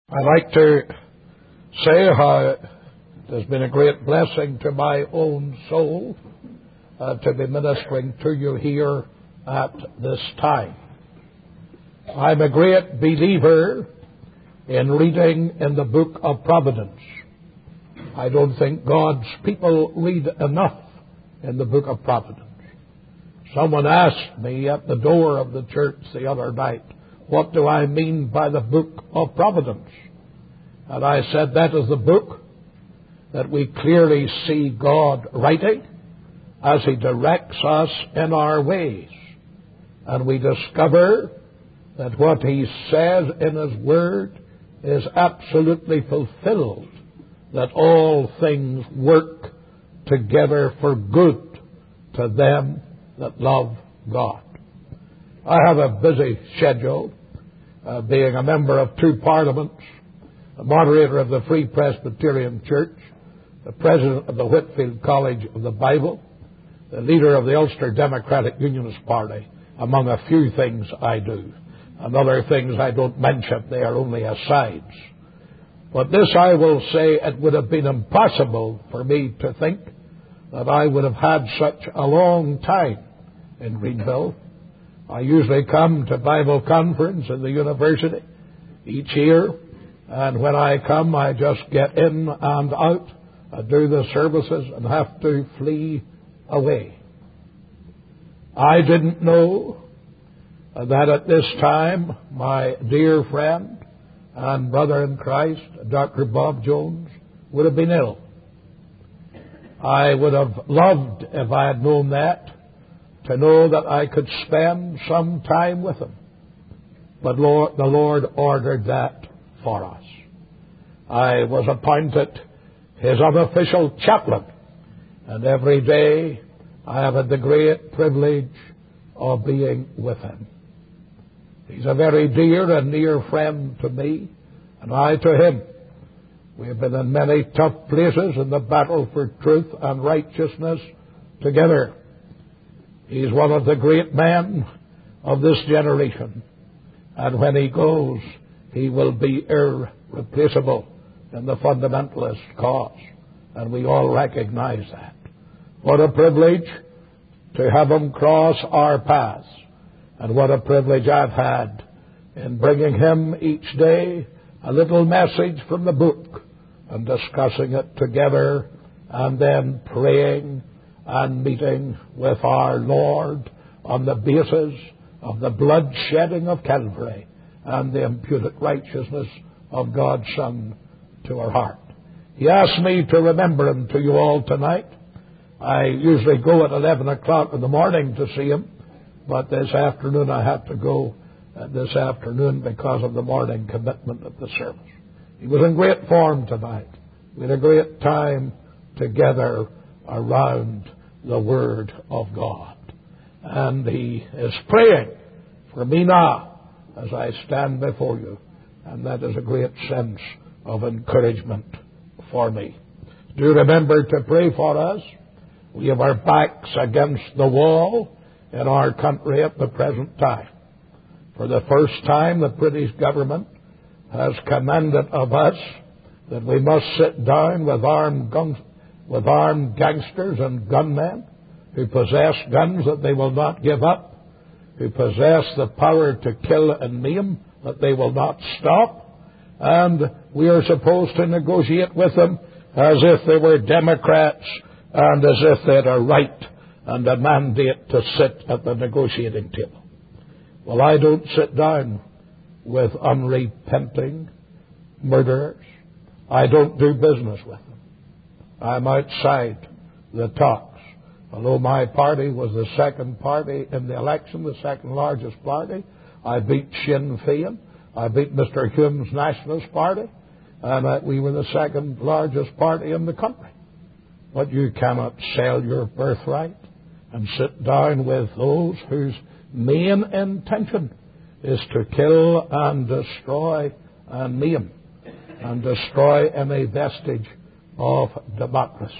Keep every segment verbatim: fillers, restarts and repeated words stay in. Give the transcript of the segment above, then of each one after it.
I'd like to say how it has been a great blessing to my own soul uh, to be ministering to you here at this time. I'm a great believer in reading in the book of Providence. I don't think God's people read enough in the book of Providence. Someone asked me at the door of the church the other night, what do I mean by the book of Providence? And I said that is the book that we clearly see God writing as He directs us in our ways. And we discover that what He says in His Word is absolutely fulfilled, that all things work together for good to them that love God. I have a busy schedule, uh, being a member of two parliaments, a moderator of the Free Presbyterian Church, the president of the Whitefield College of the Bible, the leader of the Ulster Democratic Unionist Party, among a few things I do. And other things I don't mention, they are only asides. But this I will say, it would have been impossible for me to think that I would have had such a long time in Greenville. I usually come to Bible conference in the university each year, and when I come, I just get in and out, I do the services and have to flee away. I didn't know that at this time my dear friend and brother in Christ, Doctor Bob Jones, would have been ill. I would have loved, if I had known that, to know that I could spend some time with him. But Lord, the Lord ordered that for us. I was appointed his unofficial chaplain, and every day I have had the great privilege of being with him. He's a very dear and near friend to me, and I to him. We have been in many tough places in the battle for truth and righteousness together. He's one of the great men of this generation. And when he goes, he will be irreplaceable in the fundamentalist cause. And we all recognize that. What a privilege to have him cross our paths. And what a privilege I've had in bringing him each day a little message from the book and discussing it together and then praying and meeting with our Lord on the basis of the blood shedding of Calvary and the imputed righteousness of God's Son to our heart. He asked me to remember him to you all tonight. I usually go at eleven o'clock in the morning to see him, but this afternoon I had to go uh, this afternoon because of the morning commitment of the service. He was in great form tonight. We had a great time together around the Word of God. And he is praying for me now as I stand before you. And that is a great sense of encouragement for me. Do remember to pray for us. We have our backs against the wall in our country at the present time. For the first time, the British government has commanded of us that we must sit down with armed guns with armed gangsters and gunmen who possess guns that they will not give up, who possess the power to kill and maim that they will not stop, and we are supposed to negotiate with them as if they were Democrats and as if they had a right and a mandate to sit at the negotiating table. Well, I don't sit down with unrepenting murderers. I don't do business with them. I'm outside the talks. Although my party was the second party in the election, the second largest party, I beat Sinn Féin. I beat Mister Hume's Nationalist Party, and uh, we were the second largest party in the country. But you cannot sell your birthright and sit down with those whose main intention is to kill and destroy and maim and destroy any vestige of democracy.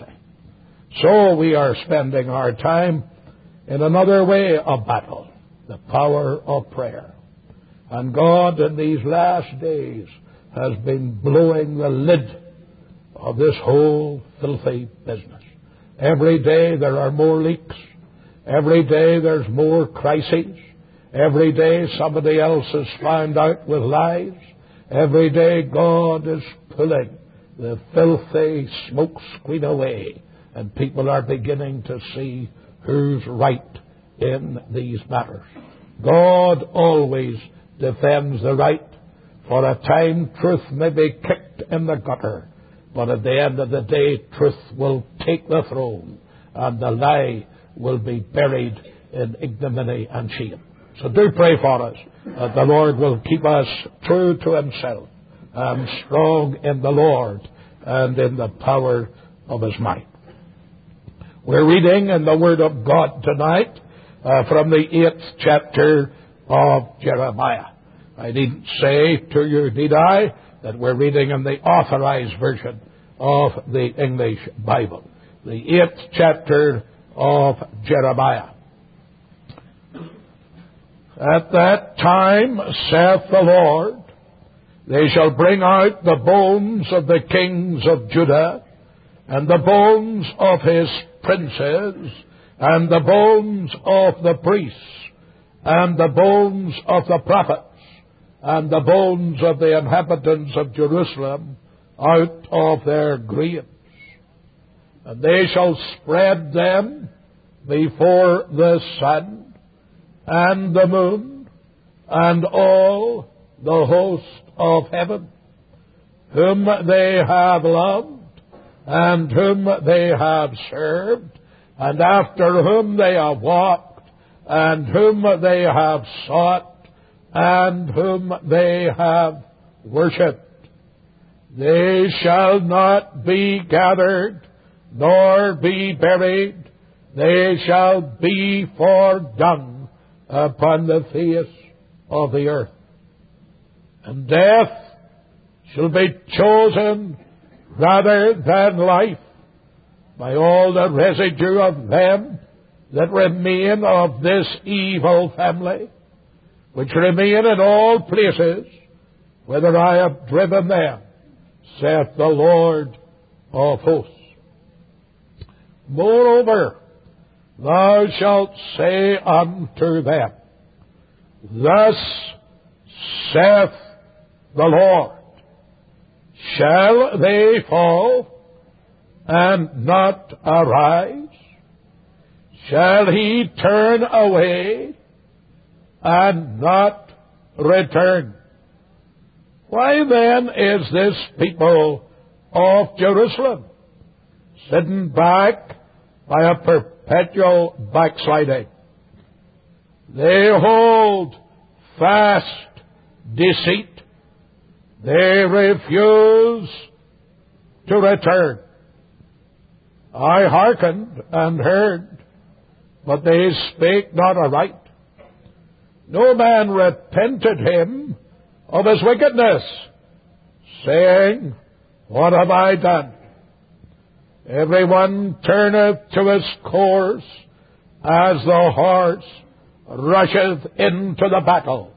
So we are spending our time in another way of battle, the power of prayer. And God in these last days has been blowing the lid of this whole filthy business. Every day there are more leaks. Every day there's more crises. Every day somebody else is found out with lies. Every day God is pulling the filthy smoke screen away, and people are beginning to see who's right in these matters. God always defends the right. For a time truth may be kicked in the gutter, but at the end of the day truth will take the throne, and the lie will be buried in ignominy and shame. So do pray for us that the Lord will keep us true to Himself and strong in the Lord and in the power of His might. We're reading in the Word of God tonight uh, from the eighth chapter of Jeremiah. I needn't say to you, need I, that we're reading in the Authorized Version of the English Bible. The eighth chapter of Jeremiah. At that time, saith the Lord, they shall bring out the bones of the kings of Judah, and the bones of his princes, and the bones of the priests, and the bones of the prophets, and the bones of the inhabitants of Jerusalem out of their graves. And they shall spread them before the sun, and the moon, and all the host of heaven, whom they have loved, and whom they have served, and after whom they have walked, and whom they have sought, and whom they have worshipped. They shall not be gathered, nor be buried. They shall be for dung upon the face of the earth. And death shall be chosen rather than life by all the residue of them that remain of this evil family, which remain in all places whither I have driven them, saith the Lord of hosts. Moreover, thou shalt say unto them, thus saith the Lord, shall they fall and not arise? Shall he turn away and not return? Why then is this people of Jerusalem sitting back by a perpetual backsliding? They hold fast deceit. They refuse to return. I hearkened and heard, but they spake not aright. No man repented him of his wickedness, saying, what have I done? Every one turneth to his course as the horse rusheth into the battle.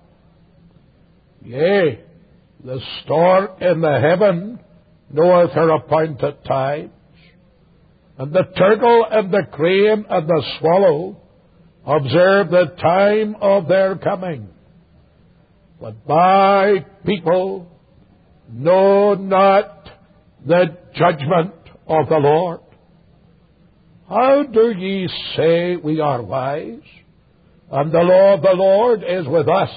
Yea, the stork in the heaven knoweth her appointed times, and the turtle and the crane and the swallow observe the time of their coming. But my people know not the judgment of the Lord. How do ye say we are wise, and the law of the Lord is with us?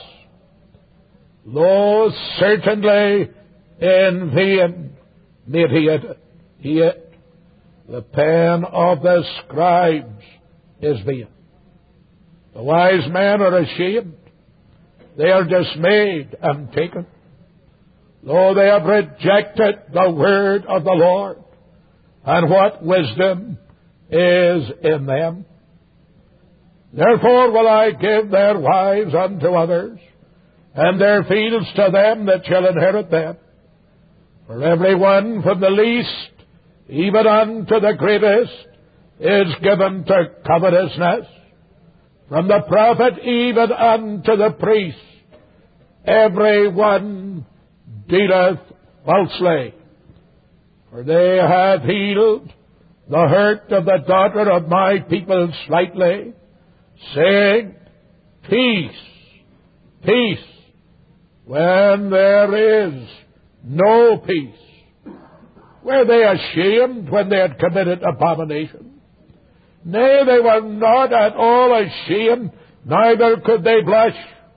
Lo, certainly in vain made he it. He it. The pen of the scribes is vain. The wise men are ashamed. They are dismayed and taken. Lo, they have rejected the word of the Lord, and what wisdom is in them. Therefore will I give their wives unto others, and their fields to them that shall inherit them. For every one from the least even unto the greatest is given to covetousness. From the prophet even unto the priest, every one dealeth falsely. For they have healed the hurt of the daughter of my people slightly, saying, peace, peace, when there is no peace. Were they ashamed when they had committed abomination? Nay, they were not at all ashamed, neither could they blush.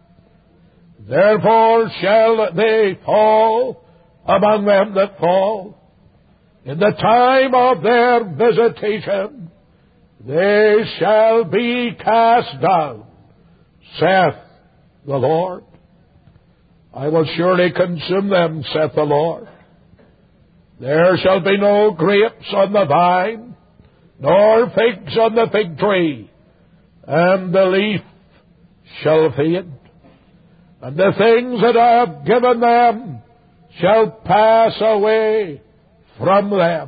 Therefore shall they fall among them that fall. In the time of their visitation, they shall be cast down, saith the Lord. I will surely consume them, saith the Lord. There shall be no grapes on the vine, nor figs on the fig tree, and the leaf shall fade. And the things that I have given them shall pass away from them.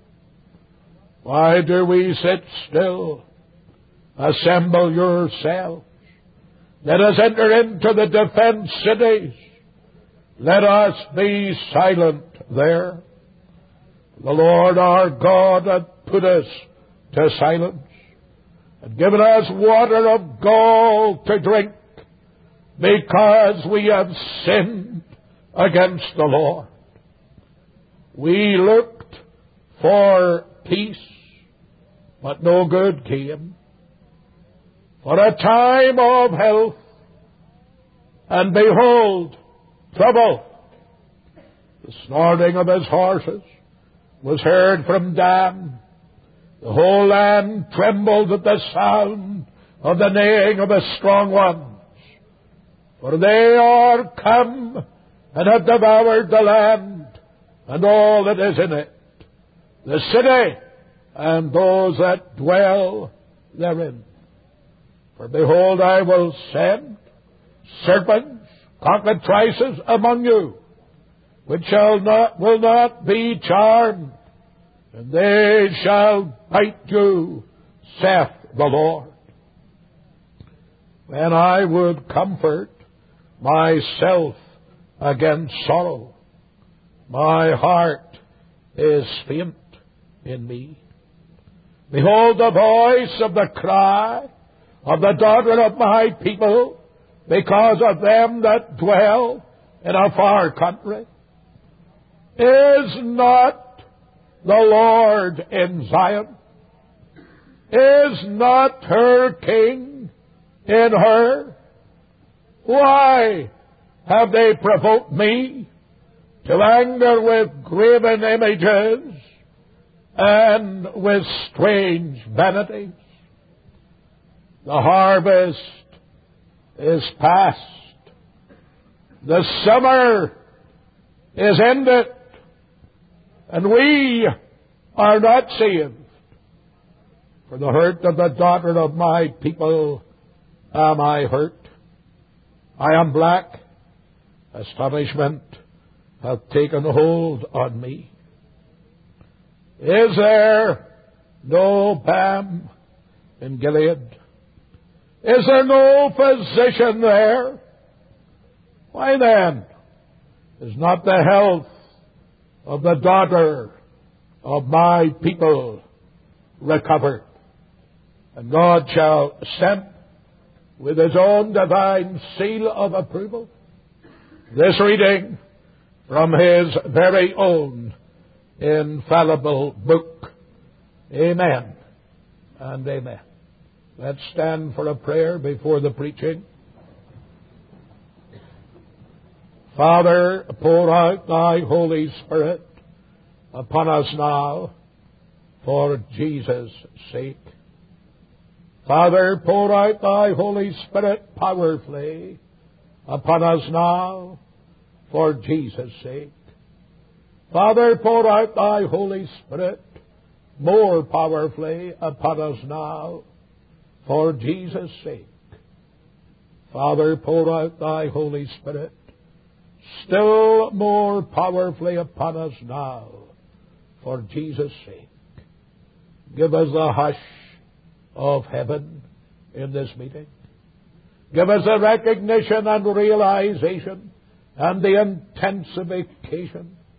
Why do we sit still? Assemble yourselves. Let us enter into the defense cities. Let us be silent there. The Lord our God hath put us to silence, and given us water of gall to drink, because we have sinned against the Lord. We looked for peace, but no good came. For a time of health, and behold, trouble. The snorting of his horses was heard from Dan. The whole land trembled at the sound of the neighing of the strong ones. For they are come and have devoured the land, and all that is in it, the city, and those that dwell therein. For behold, I will send serpents, cockatrices among you, which shall not, will not be charmed, and they shall bite you, saith the Lord. When I would comfort myself against sorrow, my heart is faint in me. Behold the voice of the cry of the daughter of my people, because of them that dwell in a far country. Is not the Lord in Zion? Is not her King in her? Why have they provoked me to anger with graven images and with strange vanities? The harvest is past. The summer is ended, and we are not saved. For the hurt of the daughter of my people am I hurt. I am black. Astonishment hath taken hold on me. Is there no balm in Gilead? Is there no physician there? Why then is not the health of the daughter of my people recovered? And God shall stamp with his own divine seal of approval this reading from his very own infallible book. Amen and amen. Let's stand for a prayer before the preaching. Father, pour out thy Holy Spirit upon us now for Jesus' sake. Father, pour out thy Holy Spirit powerfully upon us now for Jesus' sake. Father, pour out thy Holy Spirit more powerfully upon us now for Jesus' sake. Father, pour out thy Holy Spirit still more powerfully upon us now for Jesus' sake. Give us the hush of heaven in this meeting. Give us a recognition and realization and the intensification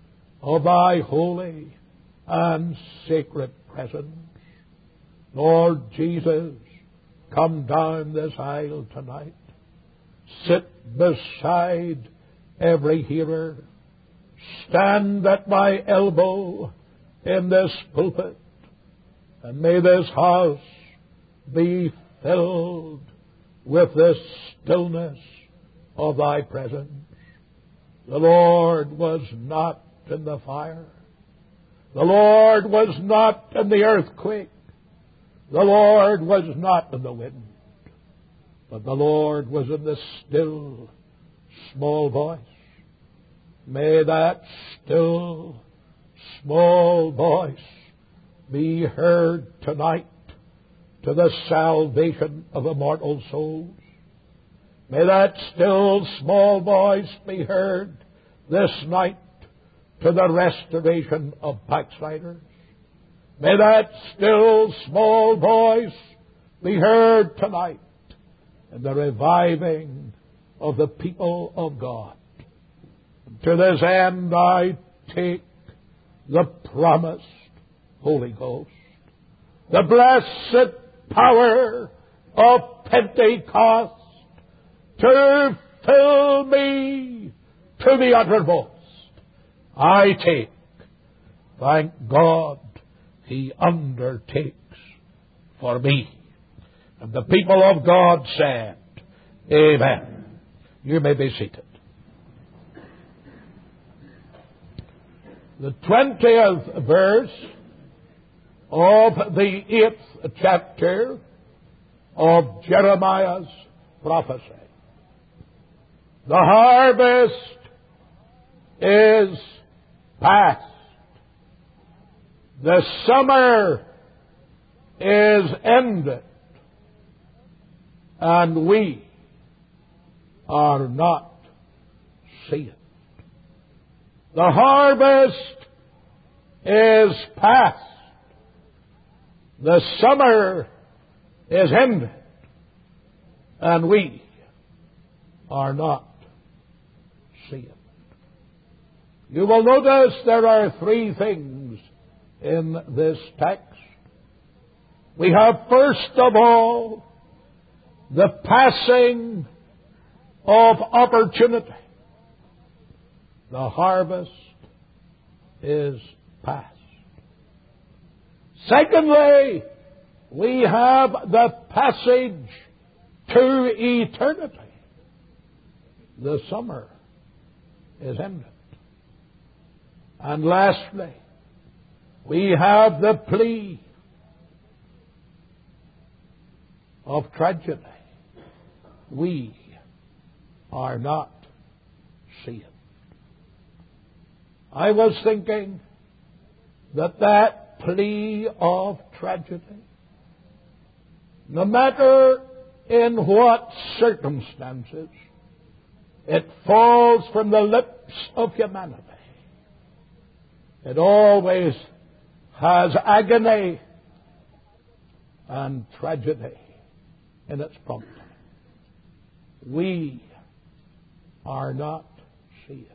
of thy holy and sacred presence. Lord Jesus, come down this aisle tonight. Sit beside every hearer. Stand at my elbow in this pulpit. And may this house be filled with the stillness of thy presence. The Lord was not in the fire. The Lord was not in the earthquake. The Lord was not in the wind. But the Lord was in the still, small voice. May that still, small voice be heard tonight to the salvation of immortal souls. May that still, small voice be heard this night to the restoration of backsliders. May that still, small voice be heard tonight in the reviving of the people of God. To this end I take the promised Holy Ghost, the blessed power of Pentecost to fill me to the uttermost. I take, thank God, He undertakes for me. And the people of God said, Amen. You may be seated. The twentieth verse of the eighth chapter of Jeremiah's prophecy. The harvest is past. The summer is ended. And we are not seeing. The harvest is past. The summer is ended. And we are not seeing. You will notice there are three things in this text. We have, first of all, the passing of opportunity. The harvest is past. Secondly, we have the passage to eternity. The summer is ended. And lastly, we have the plea of tragedy. We are not seeing. I was thinking that that plea of tragedy, no matter in what circumstances it falls from the lips of humanity, it always has agony and tragedy in its prompting. We are not seeing.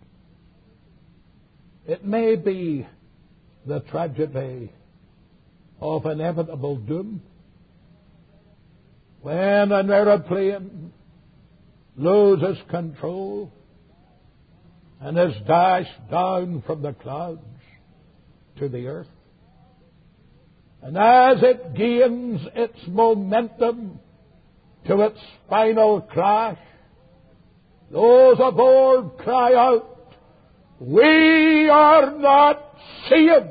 It may be the tragedy of inevitable doom when an aeroplane loses control and is dashed down from the clouds to the earth. And as it gains its momentum to its final crash, those aboard cry out, "We are not seeing."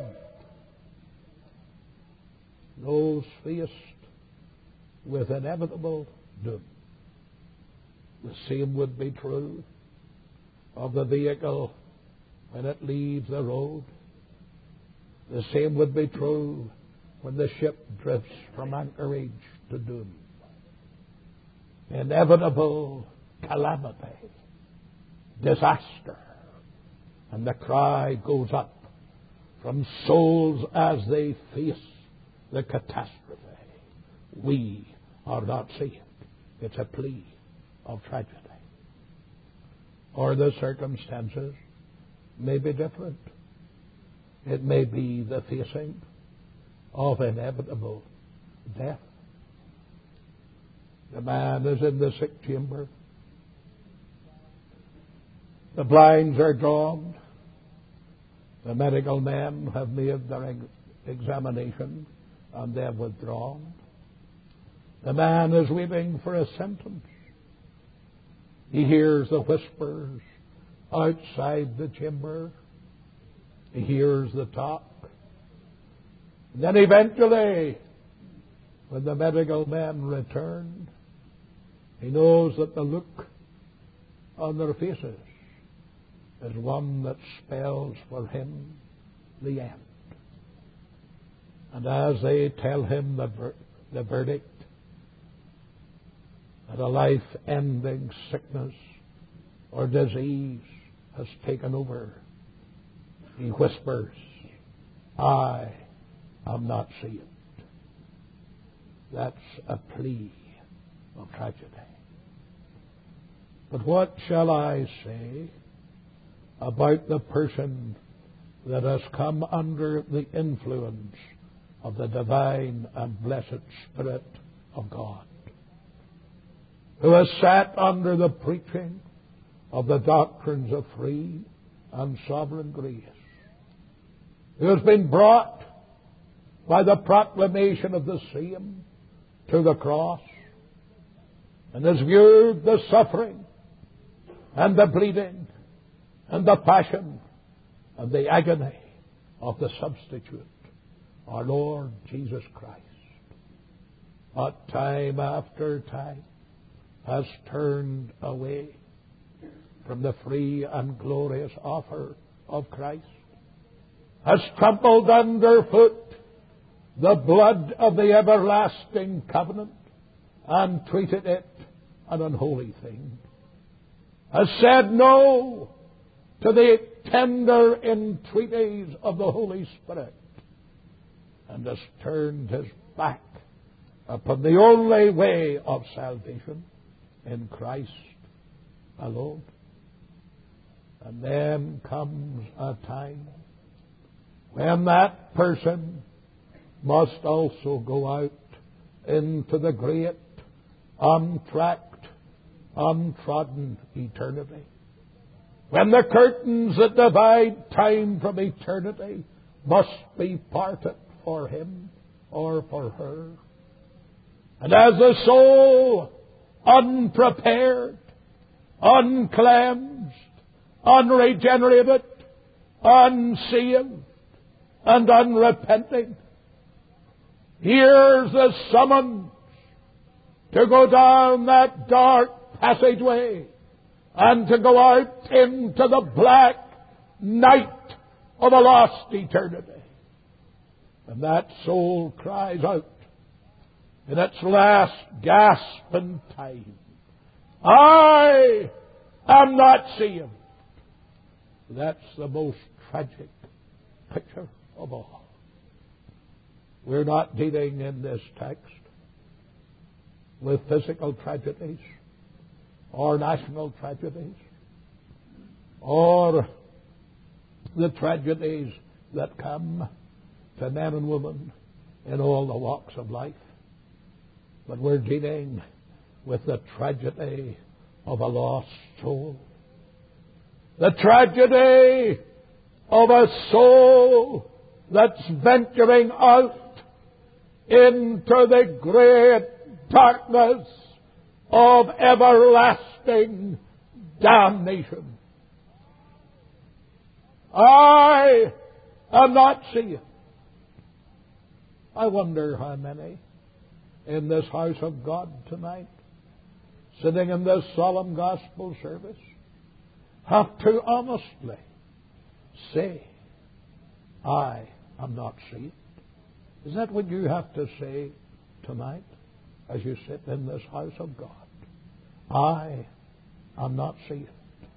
Those faced with inevitable doom. The same would be true of the vehicle when it leaves the road. The same would be true when the ship drifts from anchorage to doom. Inevitable calamity, disaster, and the cry goes up from souls as they face the catastrophe. We are not seeing. It's a plea of tragedy. Or the circumstances may be different. It may be the facing of inevitable death. The man is in the sick chamber. The blinds are drawn. The medical men have made their examination and they have withdrawn. The man is waiting for a sentence. He hears the whispers outside the chamber. He hears the talk. And then eventually, when the medical men return, he knows that the look on their faces is one that spells for him the end. And as they tell him the, ver- the verdict that a life-ending sickness or disease has taken over, he whispers, I am not saved. That's a plea of tragedy. But what shall I say about the person that has come under the influence of the divine and blessed Spirit of God, who has sat under the preaching of the doctrines of free and sovereign grace, who has been brought by the proclamation of the same to the cross, and has viewed the suffering and the bleeding and the passion and the agony of the substitute, our Lord Jesus Christ, but time after time has turned away from the free and glorious offer of Christ, has trampled underfoot the blood of the everlasting covenant and treated it an unholy thing, has said no to the tender entreaties of the Holy Spirit, and has turned his back upon the only way of salvation in Christ alone. And then comes a time when that person must also go out into the great, untracked, untrodden eternity, when the curtains that divide time from eternity must be parted for him or for her. And as the soul, unprepared, uncleansed, unregenerated, unsaved, and unrepenting, hears the summons to go down that dark passageway and to go out into the black night of a lost eternity. And that soul cries out in its last gasping time, I am not saved. That's the most tragic picture of all. We're not dealing in this text with physical tragedies or national tragedies or the tragedies that come to men and women in all the walks of life. But we're dealing with the tragedy of a lost soul. The tragedy of a soul that's venturing out into the great darkness of everlasting damnation. I am not saved. I wonder how many in this house of God tonight, sitting in this solemn gospel service, have to honestly say, I am not saved. Is that what you have to say tonight as you sit in this house of God? I am not saved.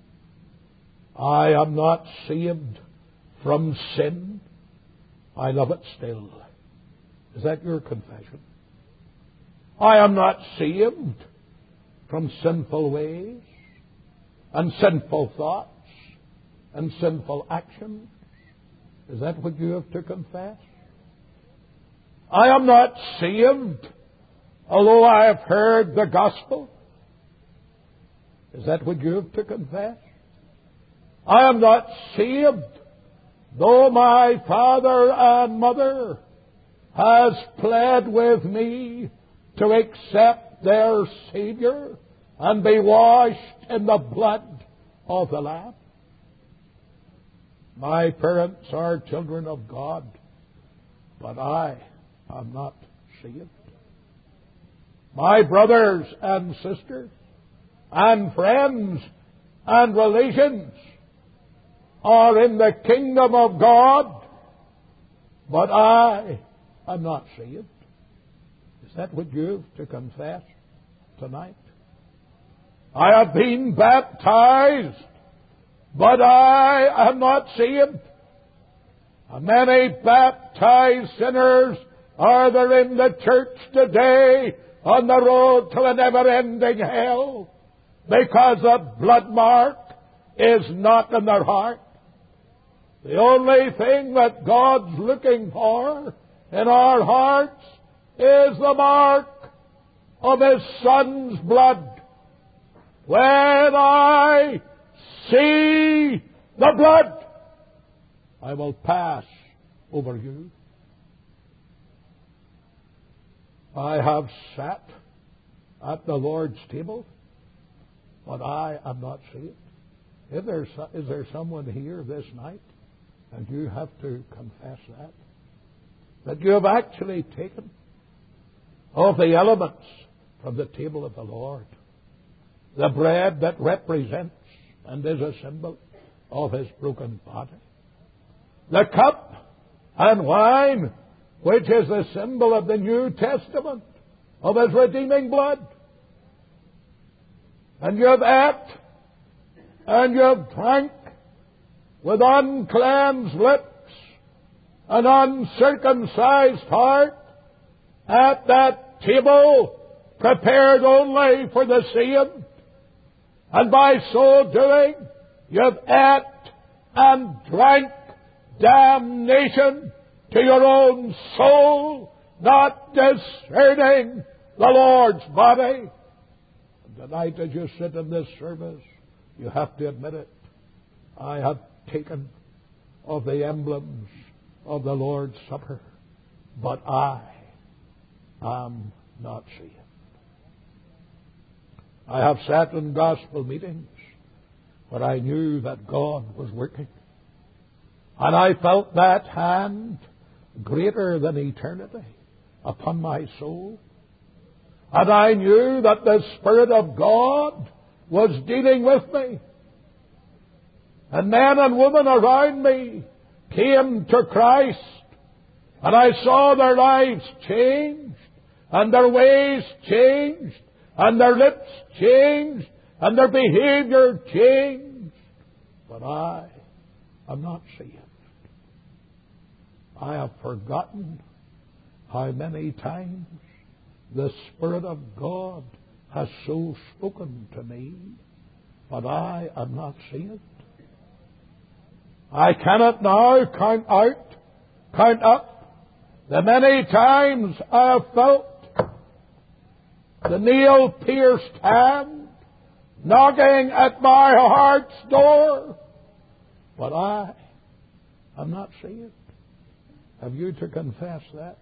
I am not saved from sin. I love it still. Is that your confession? I am not saved from sinful ways and sinful thoughts and sinful actions. Is that what you have to confess? I am not saved, although I have heard the gospel. Is that what you have to confess? I am not saved, though my father and mother has pled with me to accept their Savior and be washed in the blood of the Lamb. My parents are children of God, but I am not saved. My brothers and sisters and friends and relations are in the kingdom of God, but I am not saved. Is that what you have to confess tonight? I have been baptized, but I am not saved. And many baptized sinners are there in the church today on the road to a never-ending hell because the blood mark is not in their heart. The only thing that God's looking for in our hearts is the mark of His Son's blood. When I see the blood, I will pass over you. I have sat at the Lord's table, but I am not saved. Is there, is there someone here this night, and you have to confess that? That you have actually taken of the elements from the table of the Lord. The bread that represents and is a symbol of His broken body. The cup and wine, which is the symbol of the New Testament, of His redeeming blood. And you have ate and you have drank with uncleansed lips an uncircumcised heart at that table prepared only for the saved. And by so doing, you have ate and drank damnation to your own soul, not discerning the Lord's body. And tonight, as you sit in this service, you have to admit it. I have taken of the emblems of the Lord's Supper, but I am not saved. I have sat in gospel meetings where I knew that God was working. And I felt that hand greater than eternity upon my soul. And I knew that the Spirit of God was dealing with me. And men and women around me came to Christ. And I saw their lives changed, and their ways changed, and their lips changed, and their behavior changed. But I am not saved. I have forgotten how many times the Spirit of God has so spoken to me, but I am not saved. I cannot now count out, count up the many times I have felt the nail-pierced hand knocking at my heart's door, but I am not saved. Have you to confess that?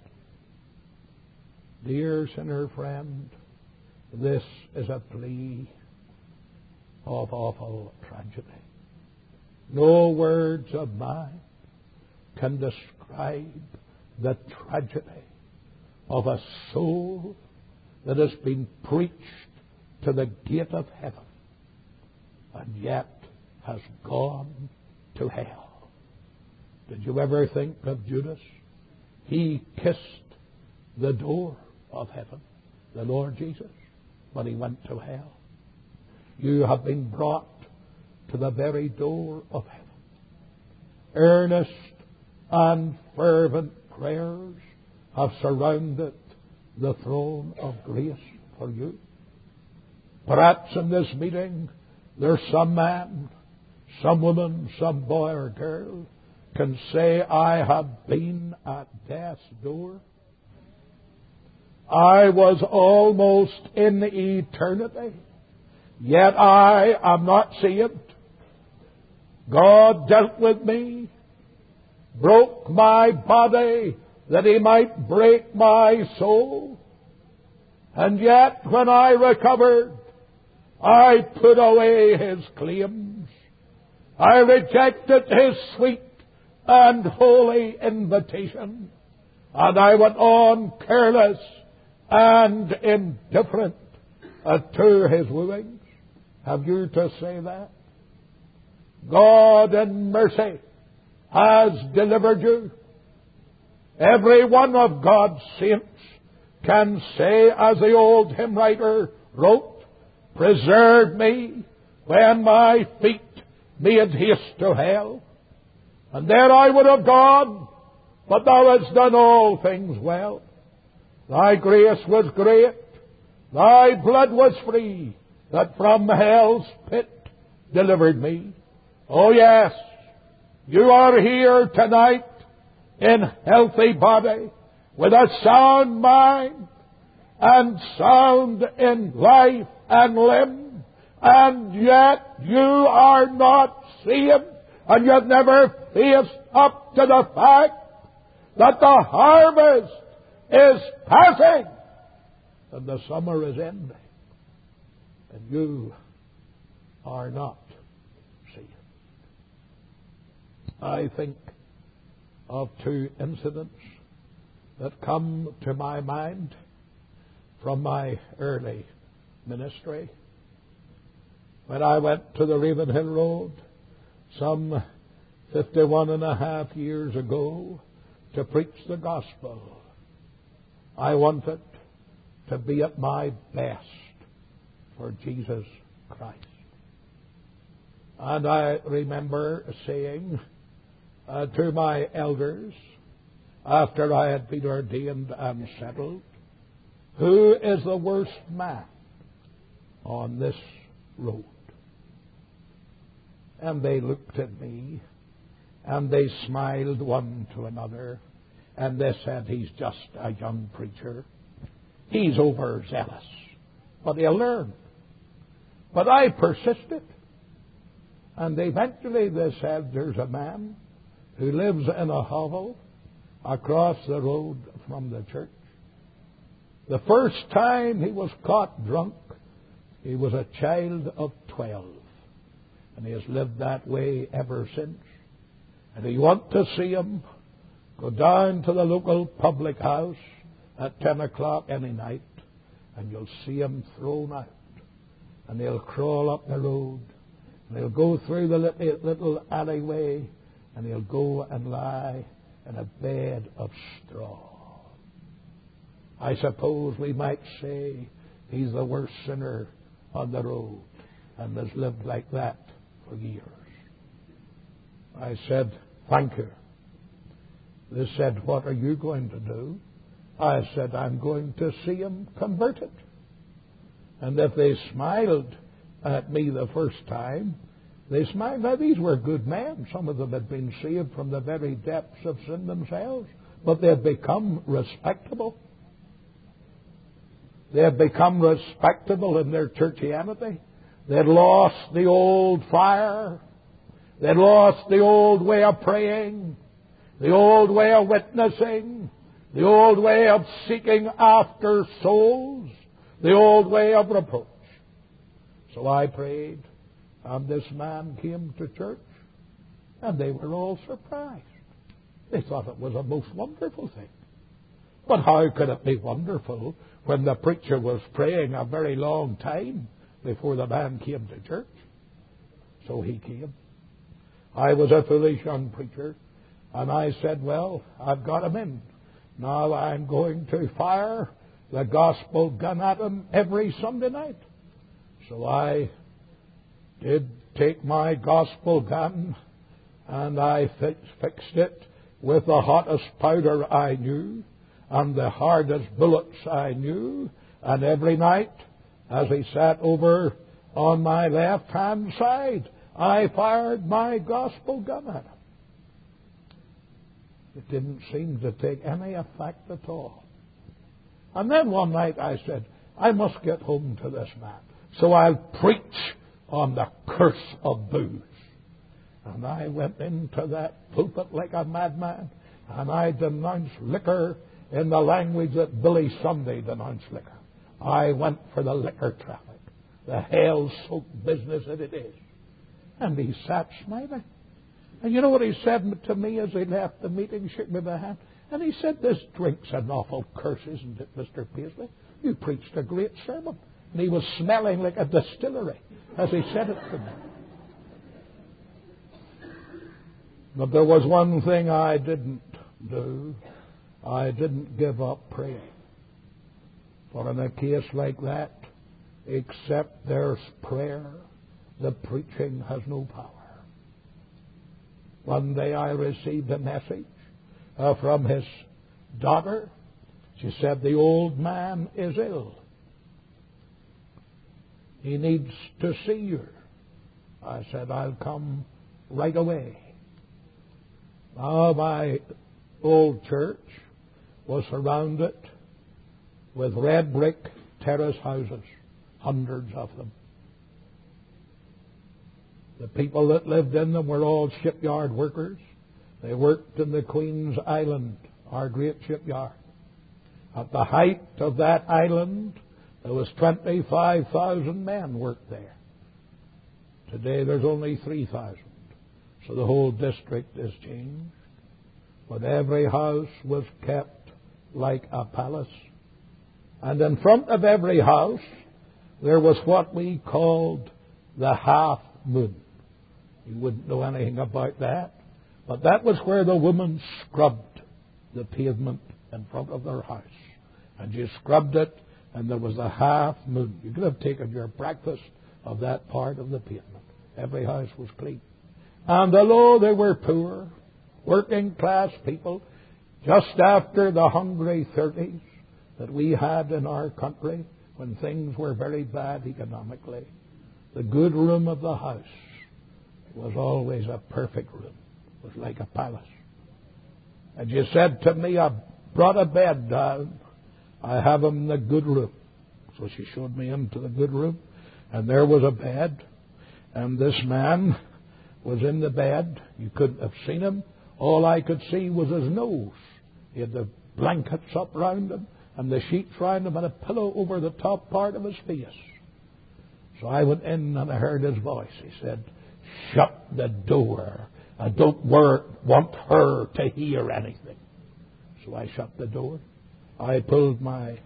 Dear sinner friend, this is a plea of awful tragedy. No words of mine can describe the tragedy of a soul that has been preached to the gate of heaven and yet has gone to hell. Did you ever think of Judas? He kissed the door of heaven, the Lord Jesus, but he went to hell. You have been brought to the very door of heaven. Earnest and fervent prayers have surrounded the throne of grace for you. Perhaps in this meeting there's some man, some woman, some boy or girl can say, I have been at death's door. I was almost in eternity, yet I am not saved. God dealt with me, broke my body that He might break my soul. And yet when I recovered, I put away His claims. I rejected His sweet and holy invitation, and I went on careless and indifferent uh, to His wooings. Have you to say that? God in mercy has delivered you. Every one of God's saints can say, as the old hymn writer wrote, preserve me when my feet made haste to hell. And there I would have gone, but Thou hast done all things well. Thy grace was great, Thy blood was free, that from hell's pit delivered me. Oh yes, you are here tonight in healthy body, with a sound mind, and sound in life and limb, and yet you are not saved, and you've never faced up to the fact that the harvest is passing and the summer is ending, and you are not saved. I think of two incidents that come to my mind from my early ministry. When I went to the Ravenhill Road some fifty-one and a half years ago to preach the gospel, I wanted to be at my best for Jesus Christ. And I remember saying uh, to my elders, after I had been ordained and settled, who is the worst man on this road? And they looked at me, and they smiled one to another, and they said, he's just a young preacher. He's overzealous, but he'll learn. But I persisted, and eventually they said, there's a man who lives in a hovel across the road from the church. The first time he was caught drunk, he was a child of twelve, and he has lived that way ever since. And if you want to see him, go down to the local public house at ten o'clock any night, and you'll see him thrown out. And he'll crawl up the road, and he'll go through the little, little alleyway, and he'll go and lie in a bed of straw. I suppose we might say he's the worst sinner on the road, and has lived like that for years. I said, thank you. They said, what are you going to do? I said, I'm going to see him converted. And if they smiled at me the first time, they smiled. Now, these were good men. Some of them had been saved from the very depths of sin themselves, but they had become respectable. They had become respectable in their churchianity. They had lost the old fire. They had lost the old way of praying, the old way of witnessing, the old way of seeking after souls, the old way of reproach. So I prayed, and this man came to church, and they were all surprised. They thought it was a most wonderful thing. But how could it be wonderful when the preacher was praying a very long time before the man came to church? So he came. I was a foolish young preacher, and I said, well, I've got him in. Now I'm going to fire the gospel gun at him every Sunday night. So I did take my gospel gun, and I fix, fixed it with the hottest powder I knew, and the hardest bullets I knew, and every night, as he sat over on my left-hand side, I fired my gospel gun at him. It didn't seem to take any effect at all. And then one night I said, I must get home to this man, so I'll preach on the curse of booze. And I went into that pulpit like a madman, and I denounced liquor in the language that Billy Sunday denounced liquor. I went for the liquor traffic, the hell-soaked business that it is. And he sat smiling. And you know what he said to me as he left the meeting, shook me by the hand? And he said, this drink's an awful curse, isn't it, Mister Paisley? You preached a great sermon. And he was smelling like a distillery as he said it to me. But there was one thing I didn't do. I didn't give up praying. For in a case like that, except there's prayer, the preaching has no power. One day I received a message uh, from his daughter. She said, the old man is ill. He needs to see you. I said, I'll come right away. Now, my old church was surrounded with red brick terrace houses, hundreds of them. The people that lived in them were all shipyard workers. They worked in the Queen's Island, our great shipyard. At the height of that island, there was twenty-five thousand men worked there. Today there's only three thousand. So the whole district is changed. But every house was kept like a palace. And in front of every house, there was what we called the half moon. You wouldn't know anything about that. But that was where the women scrubbed the pavement in front of their house. And you scrubbed it, and there was a half moon. You could have taken your breakfast of that part of the pavement. Every house was clean. And although they were poor, working class people, just after the hungry thirties that we had in our country, when things were very bad economically, the good room of the house was always a perfect room. It was like a palace. And you said to me, I brought a bed down. I have him in the good room. So she showed me into the good room, and there was a bed, and this man was in the bed. You couldn't have seen him. All I could see was his nose. He had the blankets up round him, and the sheets round him, and a pillow over the top part of his face. So I went in, and I heard his voice. He said, shut the door. I don't want her to hear anything. So I shut the door. I pulled my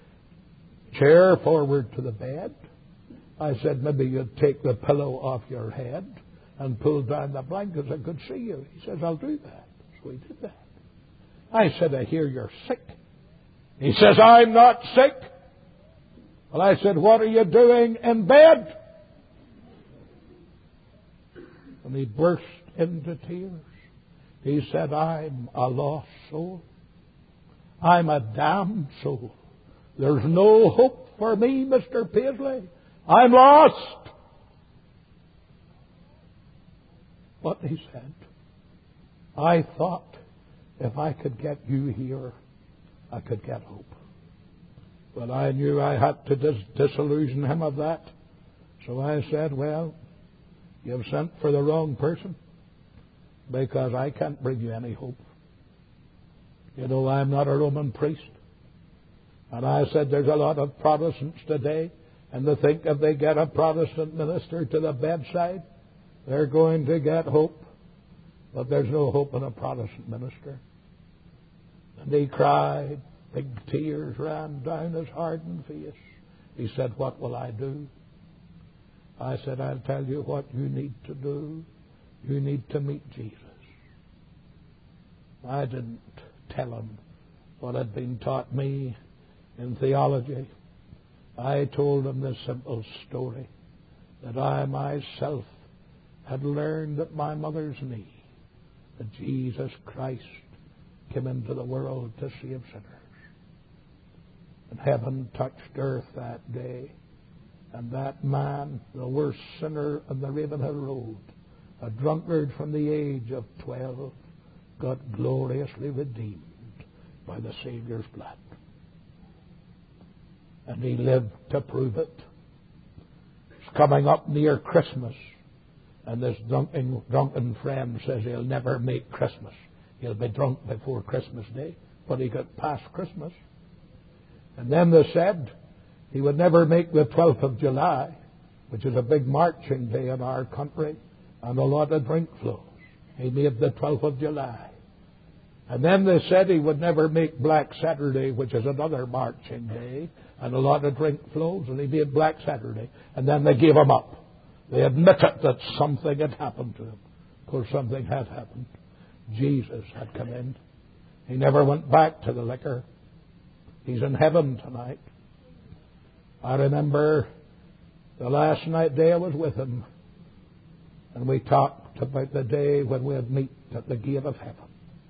chair forward to the bed. I said, maybe you'd take the pillow off your head and pull down the blankets. I could see you. He says, I'll do that. So he did that. I said, I hear you're sick. He says, I'm not sick. Well, I said, what are you doing in bed? And he burst into tears. He said, I'm a lost soul. I'm a damned soul. There's no hope for me, Mister Paisley. I'm lost. What he said, I thought if I could get you here, I could get hope. But I knew I had to dis- disillusion him of that. So I said, well, you've sent for the wrong person, because I can't bring you any hope. You know, I'm not a Roman priest. And I said, there's a lot of Protestants today, and they think if they get a Protestant minister to the bedside, they're going to get hope. But there's no hope in a Protestant minister. And he cried. Big tears ran down his hardened face. He said, what will I do? I said, I'll tell you what you need to do. You need to meet Jesus. I didn't tell him what had been taught me in theology. I told him this simple story, that I myself had learned at my mother's knee that Jesus Christ came into the world to save sinners. And heaven touched earth that day, and that man, the worst sinner on the Ravenhill Road, a drunkard from the age of twelve, got gloriously redeemed by the Saviour's blood. And he lived to prove it. It's coming up near Christmas, and this drunken, drunken friend says he'll never make Christmas. He'll be drunk before Christmas Day, but he got past Christmas. And then they said he would never make the twelfth of July, which is a big marching day in our country, and a lot of drink flows. He made the twelfth of July. And then they said he would never make Black Saturday, which is another marching day, and a lot of drink flows, and he made Black Saturday. And then they gave him up. They admitted that something had happened to him. Of course, something had happened. Jesus had come in. He never went back to the liquor. He's in heaven tonight. I remember the last night day I was with him, and we talked about the day when we'd meet at the gate of heaven.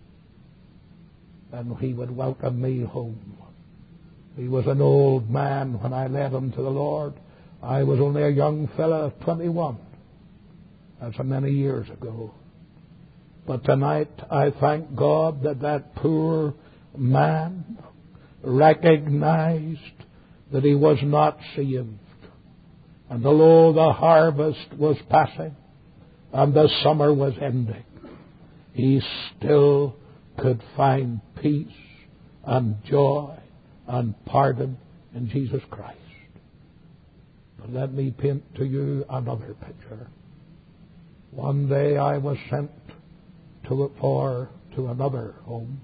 And he would welcome me home. He was an old man when I led him to the Lord. I was only a young fellow of twenty-one. That's many years ago. But tonight I thank God that that poor man recognized that he was not saved. And although the harvest was passing and the summer was ending, he still could find peace and joy and pardon in Jesus Christ. But let me paint to you another picture. One day I was sent to for to another home.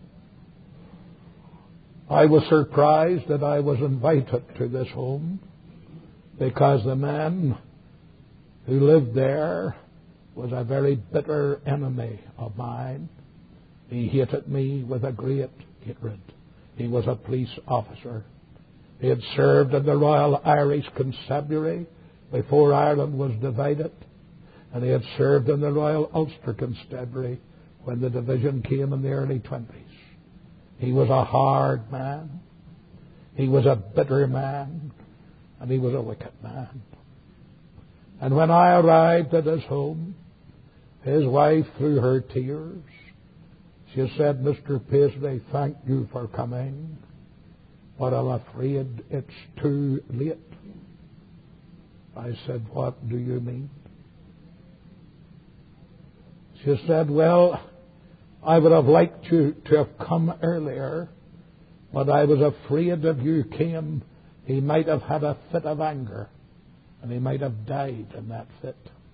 I was surprised that I was invited to this home because the man who lived there was a very bitter enemy of mine. He hated me with a great hatred. He was a police officer. He had served in the Royal Irish Constabulary before Ireland was divided, and he had served in the Royal Ulster Constabulary when the division came in the early twenties. He was a hard man. He was a bitter man, and he was a wicked man. And when I arrived at his home, his wife, through her tears, she said, "Mister Paisley, thank you for coming, but I'm afraid it's too late." I said, "What do you mean?" She said, "Well, I would have liked you to have come earlier, but I was afraid if you came, he might have had a fit of anger, and he might have died in that fit."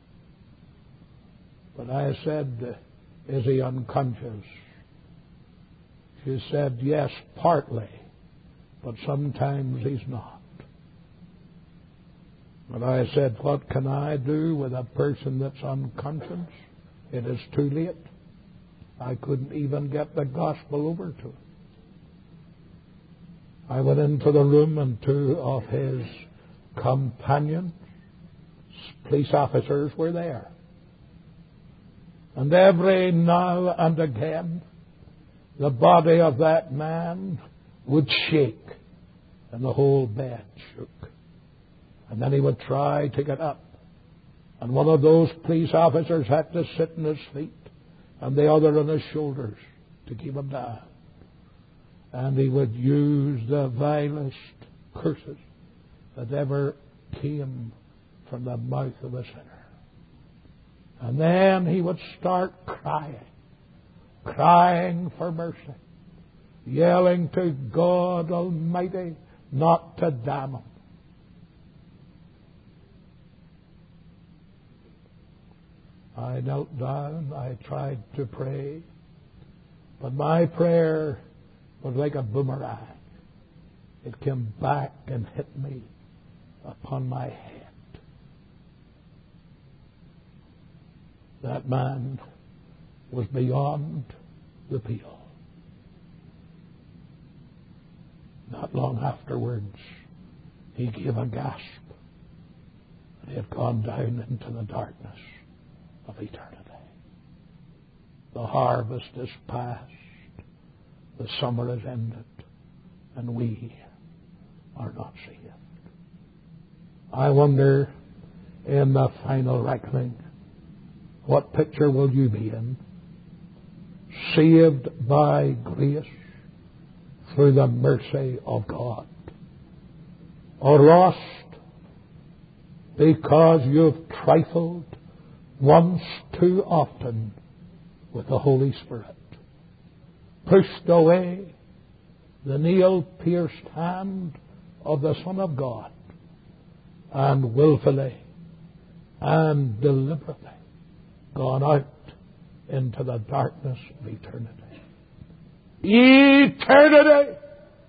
But I said, "Is he unconscious?" She said, "Yes, partly, but sometimes he's not." But I said, "What can I do with a person that's unconscious? It is too late. I couldn't even get the gospel over to him." I went into the room, and two of his companions, police officers, were there. And every now and again, the body of that man would shake, and the whole bed shook. And then he would try to get up. And one of those police officers had to sit in his feet, and the other on his shoulders to keep him down. And he would use the vilest curses that ever came from the mouth of a sinner. And then he would start crying, crying for mercy, yelling to God Almighty not to damn him. I knelt down, I tried to pray, but my prayer was like a boomerang. It came back and hit me upon my head. That man was beyond the pale. Not long afterwards, he gave a gasp, and he had gone down into the darkness of eternity. The harvest is past, the summer is ended, and we are not saved. I wonder, in the final reckoning, what picture will you be in? saved by grace through the mercy of God, or lost because you've trifled once too often with the Holy Spirit, pushed away the nail-pierced hand of the Son of God, and willfully and deliberately gone out into the darkness of eternity. Eternity!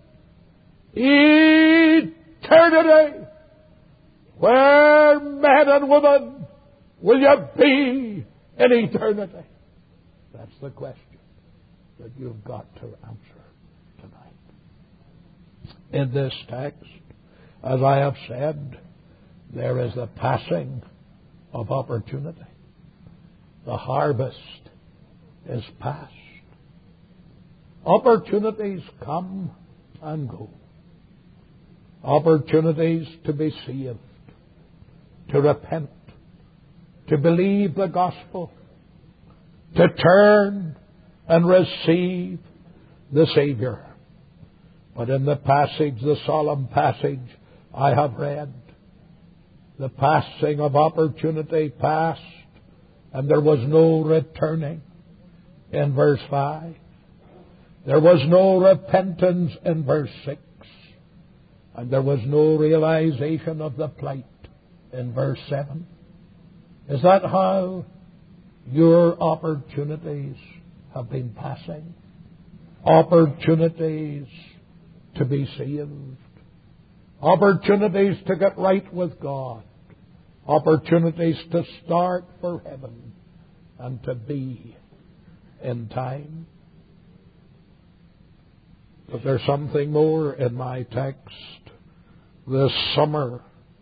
Eternity! Where, men and women, will you be in eternity? That's the question that you've got to answer tonight. In this text, as I have said, there is the passing of opportunity. The harvest is past. Opportunities come and go. Opportunities to be saved, to repent, to believe the gospel, to turn and receive the Savior. But in the passage, the solemn passage I have read, the passing of opportunity passed, and there was no returning in verse five. There was no repentance in verse six. And there was no realization of the plight in verse seven. Is that how your opportunities have been passing? Opportunities to be saved. Opportunities to get right with God. Opportunities to start for heaven and to be in time. But there's something more in my text. The summer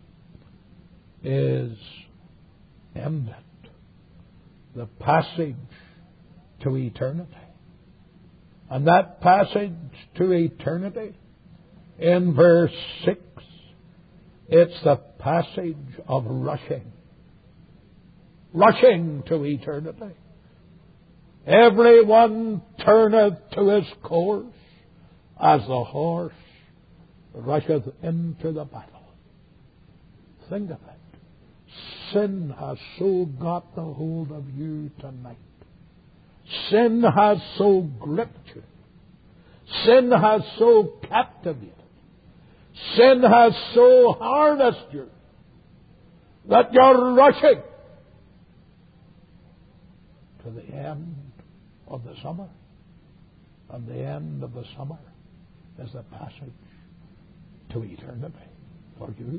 is ended. The passage to eternity. And that passage to eternity, in verse six, it's the passage of rushing. Rushing to eternity. Everyone turneth to his course as the horse rusheth into the battle. Think of it. Sin has so got the hold of you tonight. Sin has so gripped you. Sin has so captivated. Sin has so harnessed you that you're rushing to the end of the summer. And the end of the summer is the passage to eternity for you.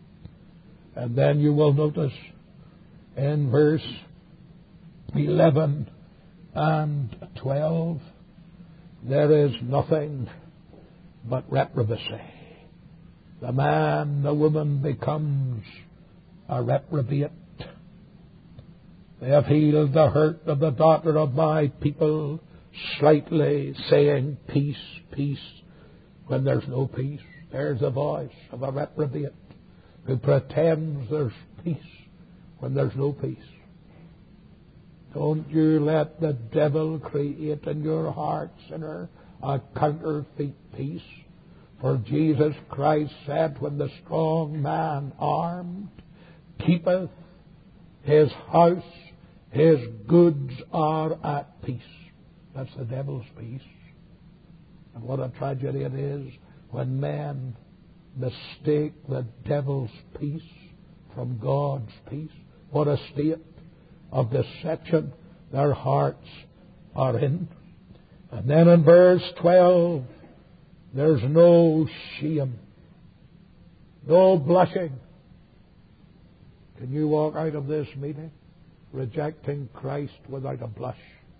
And then you will notice in verse eleven and twelve, there is nothing but reprobacy. The man, the woman becomes a reprobate. They have healed the hurt of the daughter of my people, slightly saying peace, peace, when there's no peace. There's the voice of a reprobate who pretends there's peace when there's no peace. Don't you let the devil create in your heart, sinner, a counterfeit peace. For Jesus Christ said, when the strong man armed keepeth his house, his goods are at peace. That's the devil's peace. And what a tragedy it is when men mistake the devil's peace from God's peace. What a state of deception their hearts are in. And then in verse twelve, there's no shame, no blushing. Can you walk out of this meeting rejecting Christ without a blush?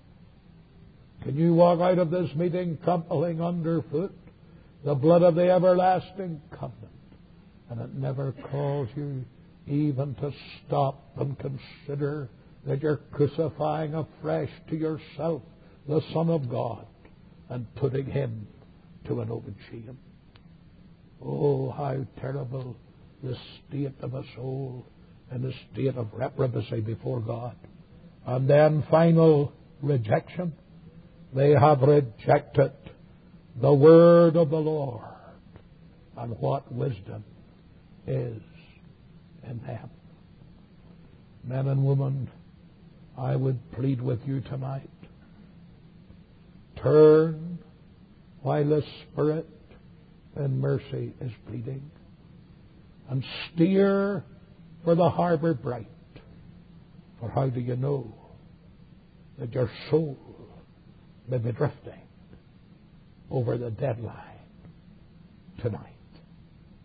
Can you walk out of this meeting trampling underfoot the blood of the everlasting covenant, and it never calls you even to stop and consider that you're crucifying afresh to yourself the Son of God and putting Him to an open shame? Oh, how terrible the state of a soul in the state of reprobacy before God. And then final rejection. They have rejected the word of the Lord and what wisdom is in them. Men and women, I would plead with you tonight. Turn while the Spirit in mercy is pleading, and steer for the harbor bright. For how do you know that your soul may be drifting over the deadline tonight?